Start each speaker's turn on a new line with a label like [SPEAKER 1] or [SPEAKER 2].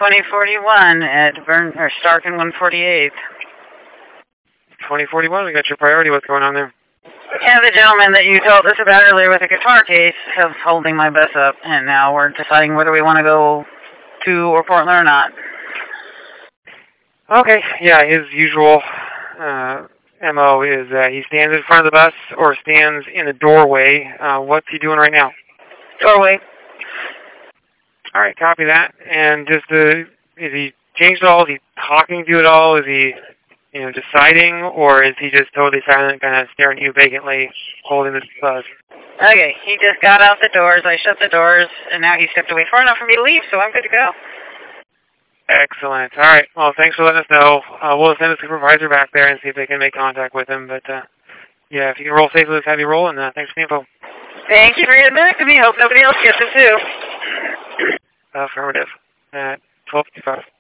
[SPEAKER 1] 2041 at Stark and 148th.
[SPEAKER 2] 2041, we got your priority. What's going on there?
[SPEAKER 1] Yeah, the gentleman that you told us about earlier with a guitar case is holding my bus up, and now we're deciding whether we want to go to or Portland or not.
[SPEAKER 2] Okay, yeah, his usual MO is he stands in front of the bus or stands in the doorway. What's he doing right now?
[SPEAKER 1] Doorway.
[SPEAKER 2] All right, copy that. And just is he changed at all? Is he talking to you at all? Is he, deciding, or is he just totally silent, kind of staring at you vacantly, holding this bus?
[SPEAKER 1] Okay, he just got out the doors. I shut the doors, and now he stepped away far enough for me to leave, so I'm good to go.
[SPEAKER 2] Excellent. All right. Well, thanks for letting us know. We'll send a supervisor back there and see if they can make contact with him. But, yeah, if you can roll safely, let's have you roll, and thanks for the info.
[SPEAKER 1] Thank you for getting back to me. Hope nobody else gets it, too.
[SPEAKER 2] Affirmative. At 12:55.